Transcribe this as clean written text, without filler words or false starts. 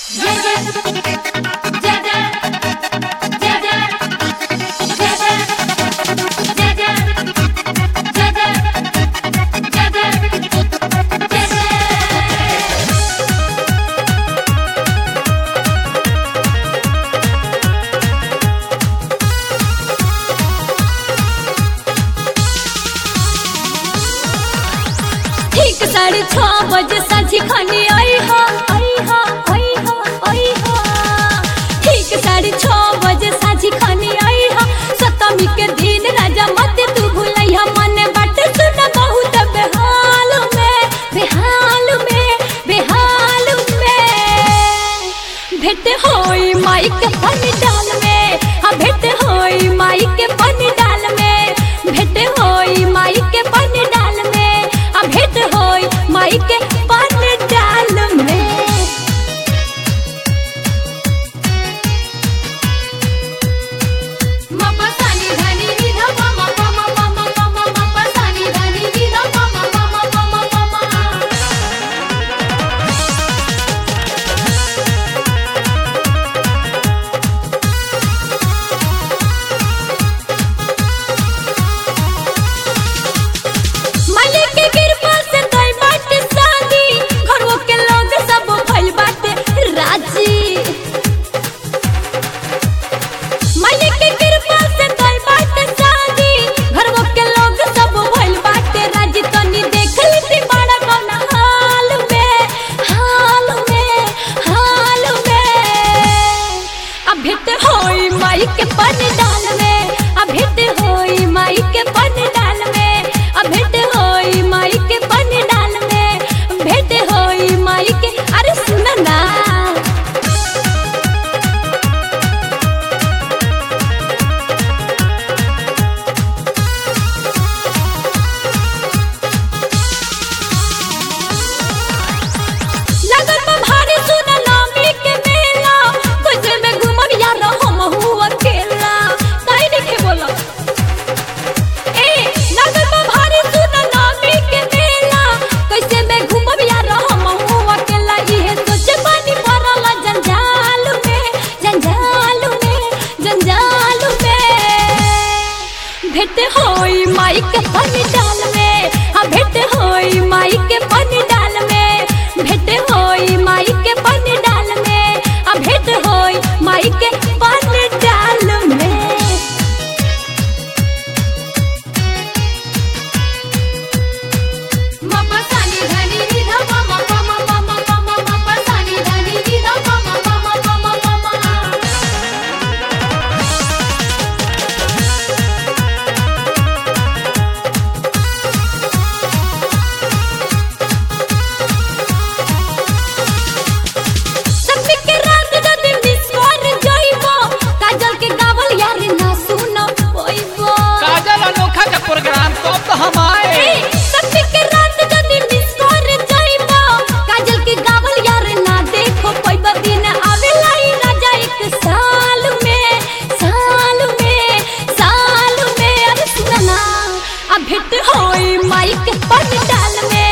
ठीक 6:30 बजे साझी खानी आई हा ठीक 6:30 बजे साझी खानी आई हा। सप्तमी के दिन राजा मत तू भूलैया मन बाटे सुन बहुत बेहाल में भेट होई माई के पंडाल में भेट होई माई के पंडाल में भेट होई माई के पंडाल में भेट होई माई के पंडाल में। भेट होई माई के पंडाल में भेट होई माई के पंडाल में भेट होई माई के पंडाल में भेट होई माई के। अरे सुन ना भेट होई माई के पंडाल में भेट होई माई के पंडाल में भेट होई माई के पंडाल में भेट होई माई के पंडाल में। प्रोग्राम तो हम आए सत्य के रात जदी मिस कर जाइबो काजल के गावल यार ना देखो कोई दिन आवेला ही राजा एक साल में। अरे सुन ना भेट होई माई के पंडाल में